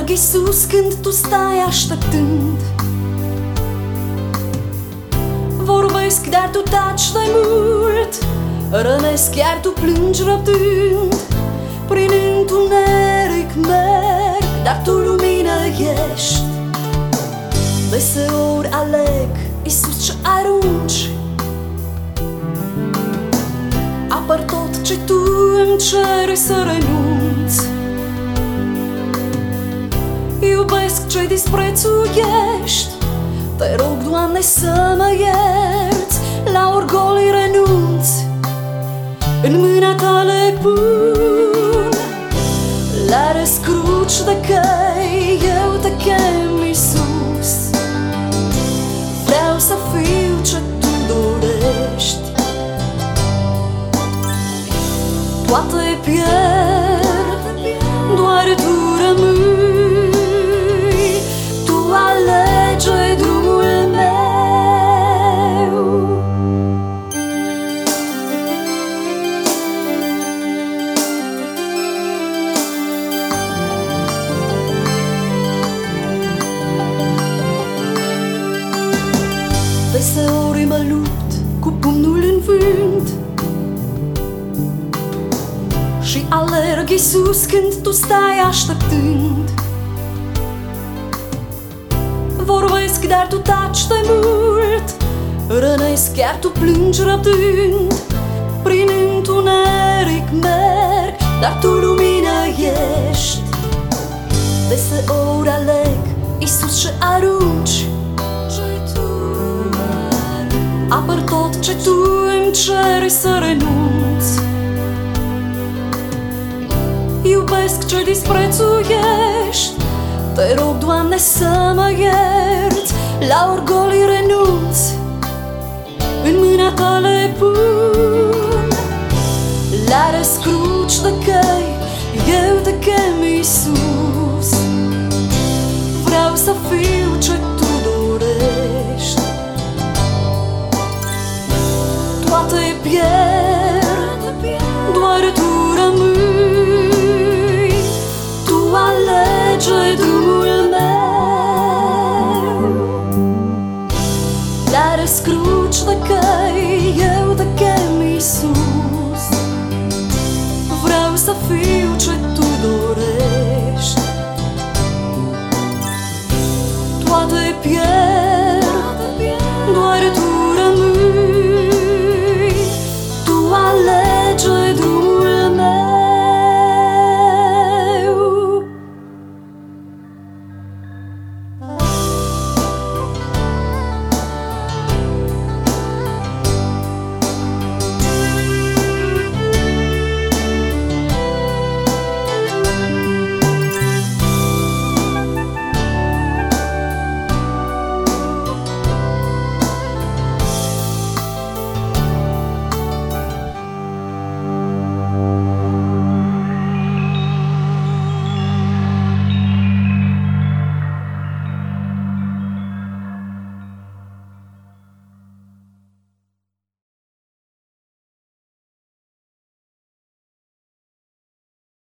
Iisus, când tu stai așteptând. Vorbesc, dar tu taci de mult, rănesc, iar tu plângi răbdând. Prin întuneric merg, dar tu lumină ești. Deseori aleg, Iisus, ce arunci. Apăr tot ce tu îmi ceri să renunț. Iubesc ce disprețuiești. Te rog, Doamne, să mă ierți. La orgolii renunț, în mâna ta le pun. La răscruci de căi eu te chem, Iisus. Vreau să fiu ce tu dorești. Toate pierd, doar tu rămâi. Tu alege drumul meu. Deseori mă lupt cu pumnul în vânt și alerg, Iisus, când tu stai așteptând. Vorbesc, dar tu taci de mult, rănesc, chiar tu plângi răbdând. Prin întuneric merg, dar tu lumină ești. Deseori aleg, Iisus, ce arunci. Apăr tot ce tu îmi ceri să renunț. Iubesc ce disprețuiești. Te rog, Doamne, să mă ierți. La orgolii renunț, în mâna ta le pun. La răscruci de căi eu te chem, Iisus. Vreau să fiu ce tu dorești. Toate pierd, doar tu rămâi. Tu alege drumul meu. La răscruci de căi eu te chem, Iisus. Vreau să fiu ce tu dorești.